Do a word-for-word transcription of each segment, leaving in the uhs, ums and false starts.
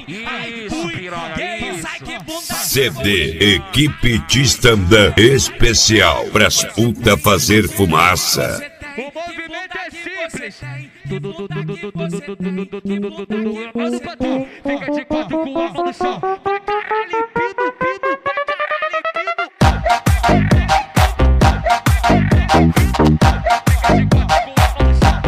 Isso, piranha, isso. C D Equipe de stand-up especial pras puta fazer fumaça. O movimento é simples. Tudo, tudo, tudo, tudo, tudo, tudo, tudo, tudo, tudo, tudo. Eu mando pra tu. Fica de quatro com o alvo no chão. Pra caralho, pido, pido, pra caralho, pido. Fica de quatro com o alvo no chão.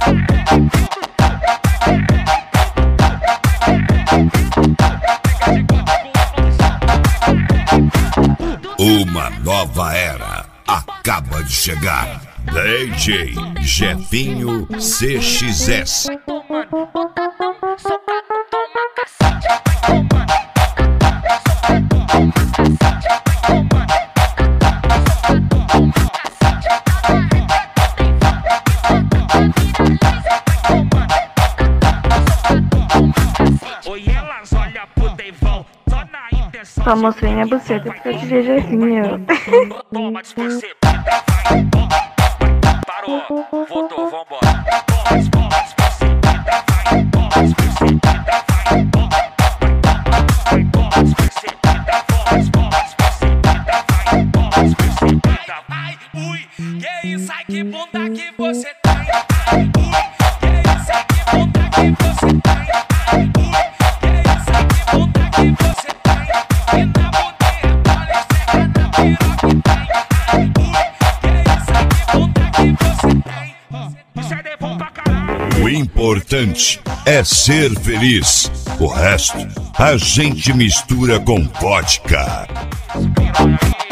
Uma nova era acaba de chegar. D J Jefinho C X S. Só mostrei minha buceta pra D J Jefinho. Toma, distorcer, vai, parou, voltou, vambora. Toma, distorcer, vai, toma, distorcer, vai, toma, toma, distorcer, vai, toma, distorcer, vai, toma, distorcer, ai, ui, que isso, ai, que bunda que você tem, ai, ui, que isso, ai, que bunda que você tem, ai, ui, que isso, ai, que bunda que você tem. O importante é ser feliz. O resto a gente mistura com vodka.